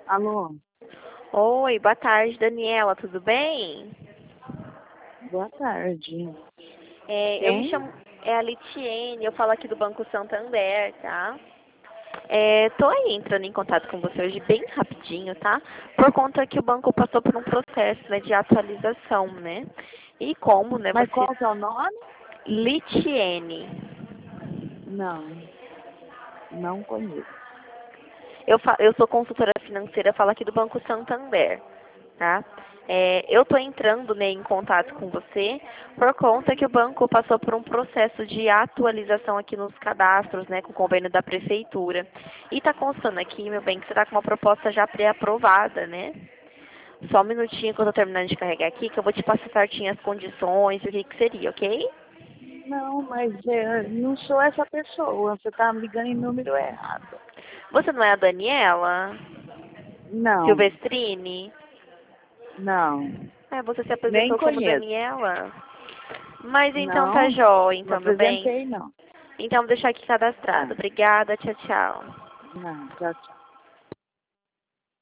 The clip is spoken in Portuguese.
Alô, Oi, boa tarde, Daniela, tudo bem? boa tarde. Eu me Quem? chamo, é a Litiene, eu falo aqui do Banco Santander, tá? Tô aí entrando em contato com você hoje bem rapidinho, tá? Por conta que o banco passou por um processo, né, de atualização, né? E como, né, Mas você... qual que é o nome? Litiene. Não, não conheço. Eu sou consultora financeira, falo aqui do Banco Santander, tá? Eu estou entrando, né, em contato com você por conta que o banco passou por um processo de atualização aqui nos cadastros, né, com o convênio da prefeitura. E está constando aqui, meu bem, que você está com uma proposta já pré-aprovada, né? Só um minutinho que eu estou terminando de carregar aqui, que eu vou te passar certinho as condições e o que que seria, ok? Não, mas não sou essa pessoa. Você tá me ligando em número errado. Você não é a Daniela Não, Silvestrini? não. Você se Nem apresentou como conheço. Daniela? Mas então tá Não, jóia, não então, meu bem. apresentei, não. Então vou deixar aqui cadastrado. Tá. Obrigada, tchau, tchau. Não, tchau, tchau.